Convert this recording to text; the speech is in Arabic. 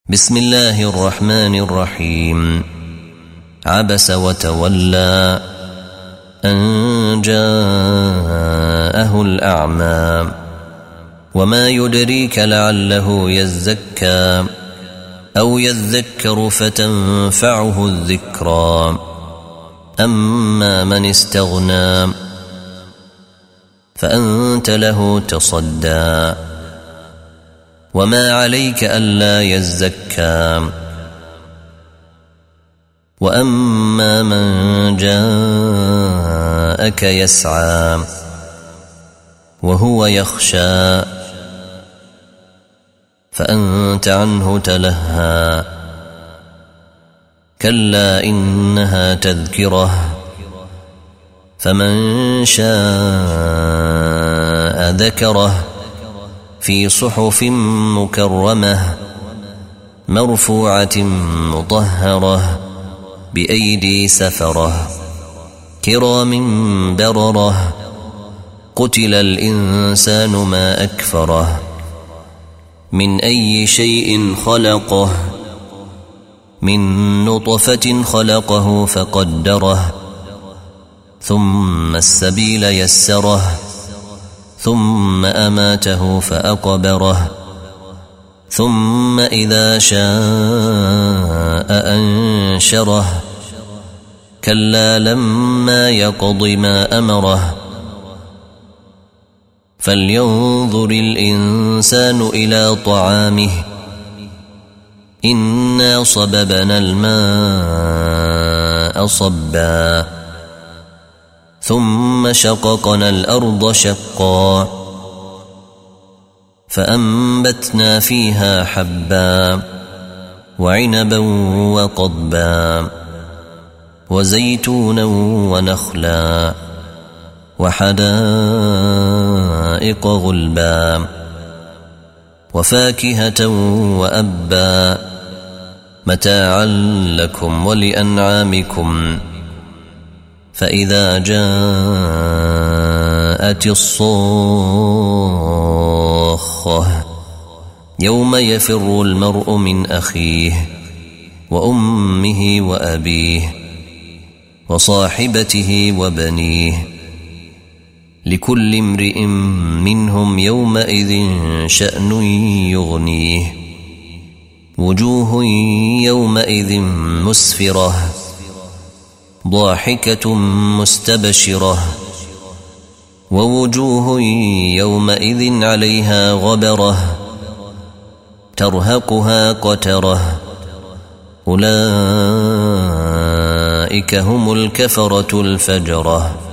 بسم الله الرحمن الرحيم. عبس وتولى أن جاءه الأعمى وما يدريك لعله يزكى أو يذكر فتنفعه الذكرى أما من استغنى فأنت له تصدى وما عليك ألا يزكى وأما من جاءك يسعى وهو يخشى فأنت عنه تلهى كلا إنها تذكرة فمن شاء ذكره في صحف مكرمة مرفوعة مطهرة بأيدي سفرة كرام بررة قتل الإنسان ما أكفره من أي شيء خلقه من نطفة خلقه فقدره ثم السبيل يسره ثم أماته فأقبره ثم إذا شاء أنشره كلا لما يقض ما أمره فلينظر الإنسان إلى طعامه إنا صببنا الماء صبا ثم شققنا الأرض شقا فأنبتنا فيها حبا وعنبا وقضبا وزيتونا ونخلا وحدائق غلبا وفاكهة وأبا متاعا لكم ولأنعامكم فإذا جاءت الصاخة يوم يفر المرء من أخيه وأمه وأبيه وصاحبته وبنيه لكل امرئ منهم يومئذ شأن يغنيه وجوه يومئذ مسفرة ضاحكة مستبشرة ووجوه يومئذ عليها غبرة ترهقها قترة أولئك هم الكفرة الفجرة.